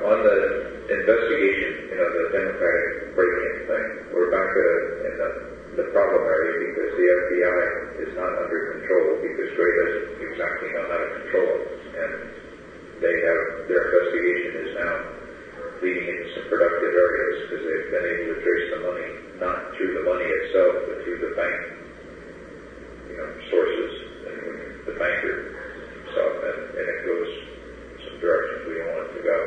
on the investigation, the Democratic break-in thing, we're back in the problem area because the FBI is not under control because Gray doesn't exactly know how to control it. And their investigation is now leading into some productive areas because they've been able to trace the money, not through the money itself, but through the bank, sources, and the banker himself, and it goes some directions we don't want it to go.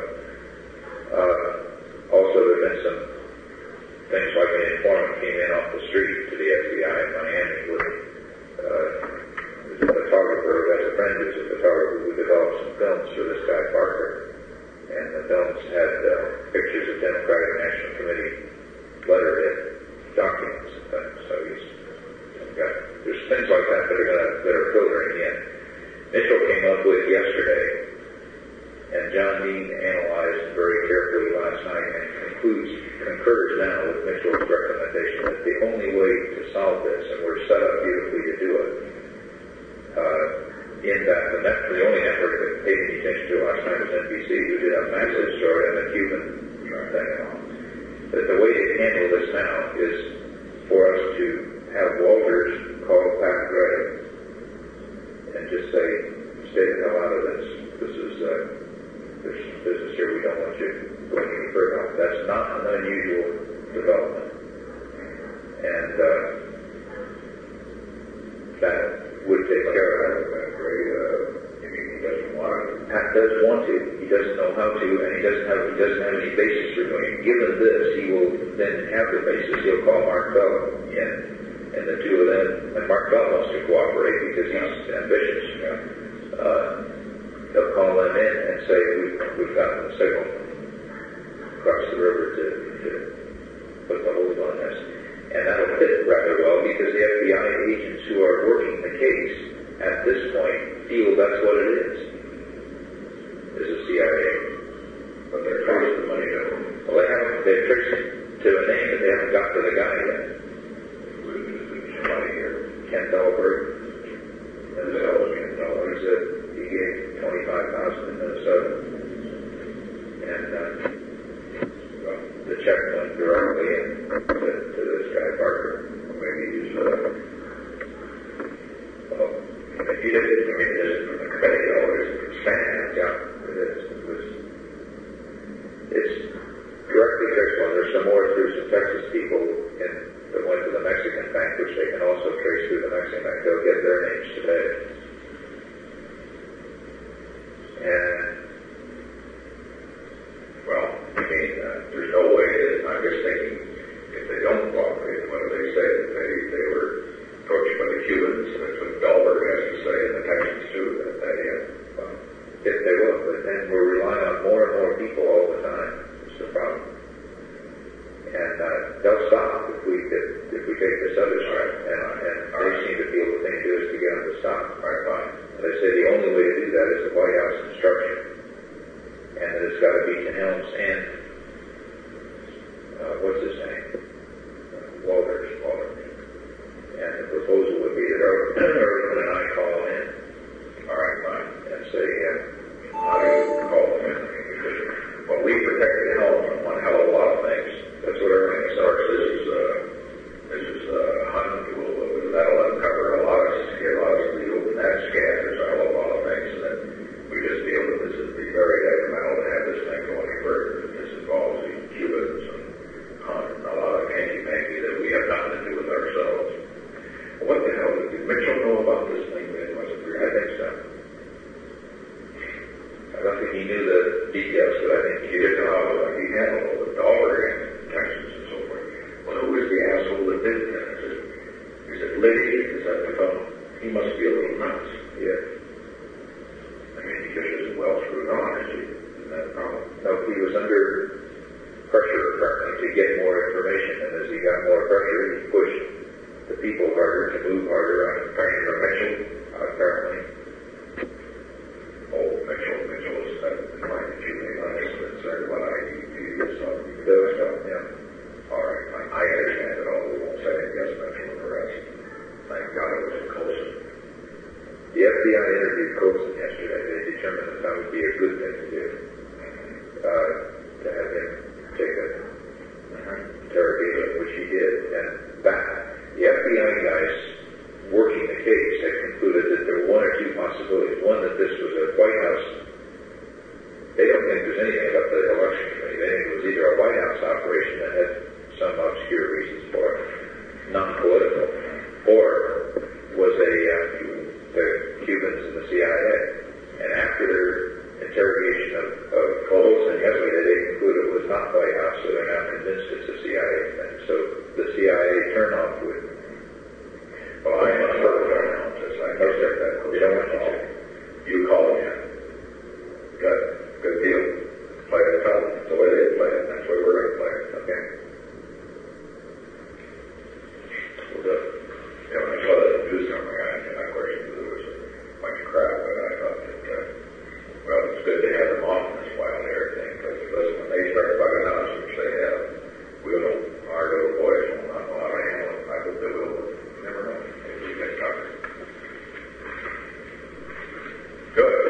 Also, there have been some things like an informant came in off the street to the FBI in Miami with who's a photographer, who has a friend who's a photographer who developed some films for this guy Parker. And the films had pictures of Democratic National Committee letterhead documents and things. So there's things like that that are filtering in. Mitchell came up with yesterday, and John Dean analyzed very carefully last night and concurs now with Mitchell's recommendation that the only way to solve this, and we're set up beautifully to do it, in that the only network that paid any attention to last night was NBC, who did a massive story on the Cuban thing and all. But the way to handle this now is for us to have Walters call Pat Gray and just say, stay the hell out of this. There's some business here we don't want you going any further on. That's not an unusual development. And that would take care of that. He doesn't want to. Pat does want to. He doesn't know how to, and he doesn't have any basis for doing it. Given this, he will then have the basis. He'll call Mark Bell in, and the two of them, and Mark Bell wants to cooperate because he's ambitious. They'll call them in and say, we've gotten the signal across the river to put the hold on this. And that'll fit rather well because the FBI agents who are working the case at this point feel that's what it is a CIA. But they're tracing the money though. Well, they've traced it to a name that they haven't got to the guy yet. Money here. Ken Dahlberg. And the fellow Ken Dahlberg said he gave $25,000 in Minnesota. And the check went directly in to this guy Parker. Maybe he's if you did it, from the credit always expand. Yeah, it is. It's directly traceable. There's some more through some Texas people that went to the Mexican bank, which they can also trace through the Mexican bank. They'll get their names today. And there's no way that I'm just thinking if they don't cooperate, what do they say? They were approached by the Cubans, and that's what Dahlberg has to say, and the Texans too, if they will, but then we're relying on more and more people all the time. It's the problem. And they'll stop if we take this other step, and they seem to feel the thing to do is to get them to stop. Right, fine. And they say the only way to do that is the White House instruction. And that it's got to be to Helms and what's his name? Walters. And the proposal would be that Irwin and I call in. All right, fine. And say, how do you call them in? Well, we protected Helms from one hell of a lot of things. That's what everything starts. This is Hunt. That'll uncover a lot of legal net scandals, a whole lot of things. And then we just feel that this would be very detrimental to have this thing go any further. This involves the Cubans and Hunt and a lot of hanky-panky that we have nothing to do with ourselves. What the hell did Mitchell know about this thing? I think so. I don't think he knew the details, but I think he did know how he handled all the dollar and taxes and so forth. Well, who was the asshole that did that? Is it Liddy? Is that the fellow? He must be a little nuts. Yeah. I mean, he just isn't well screwed on, is he? Isn't that a problem? No, he was under pressure, apparently, to get more information, and as he got more pressure, he pushed the people harder to move harder on pressure from Mitchell, apparently. Oh, Mitchell is that trying to cheat me on this, but said what IDP or something. Those stuff, yeah. All right, I understand it all. We won't say it against Mitchell and the rest. Thank God it was Colson. The FBI interviewed Colson yesterday. They determined that would be a good thing to do. that this was a White House. They don't think there's anything about the election committee. They think it was either a White House operation that had some obscure reasons for it, non-political, or was the Cubans and the CIA. And after their interrogation of Colson yesterday, they concluded it was not White House, so they're now convinced it's a CIA thing. So the CIA turnoff would. Well, I am sure of our analysis. I know that. You don't want to call. You call them in. Good deal. Play it out. The way they play it, that's the way we're going to play it. Okay? We'll do it. Yeah, when I saw that do something, I questioned it was a bunch of crap, but I thought that, well, it's good to have them off in this wild air thing, because listen, when they start bugging us, which they have, our little boys will not know how to handle it. I hope they will. Never know. Maybe we get covered. Good.